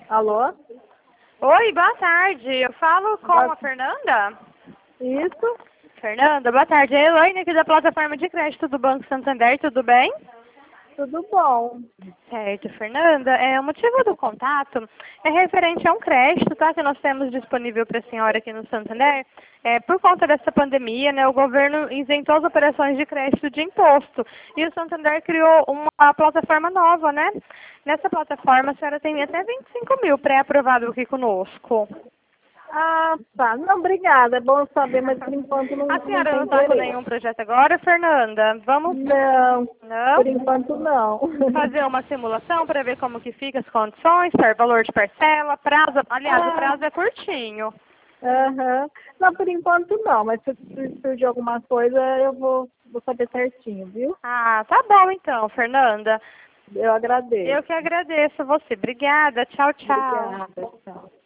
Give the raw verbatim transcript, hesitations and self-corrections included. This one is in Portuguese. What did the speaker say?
Alô? Oi, boa tarde. Eu falo com Boa- a Fernanda. Isso? Fernanda, boa tarde. É a Elaine aqui da plataforma de crédito do Banco Santander, tudo bem? Tudo bom? Certo, Fernanda. É, o motivo do contato é referente a um crédito, tá? Que nós temos disponível para a senhora aqui no Santander. É, por conta dessa pandemia, né, o governo isentou as operações de crédito de imposto. E o Santander criou uma plataforma nova, né? Nessa plataforma, a senhora tem até vinte e cinco mil pré-aprovado aqui conosco. Ah, tá. Não, obrigada. É bom saber, mas por enquanto não, A não senhora tem não está com interesse. nenhum projeto agora, Fernanda? Vamos, Não, não? por enquanto não. Fazer uma simulação para ver como que fica as condições, par- valor de parcela, prazo. Aliás, o Ah, prazo é curtinho. aham. Não, por enquanto não, mas se se surgir alguma coisa eu vou, vou saber certinho, viu? Ah, tá bom então, Fernanda. Eu agradeço. Eu que agradeço você. Obrigada. Tchau, tchau. Obrigada, tchau.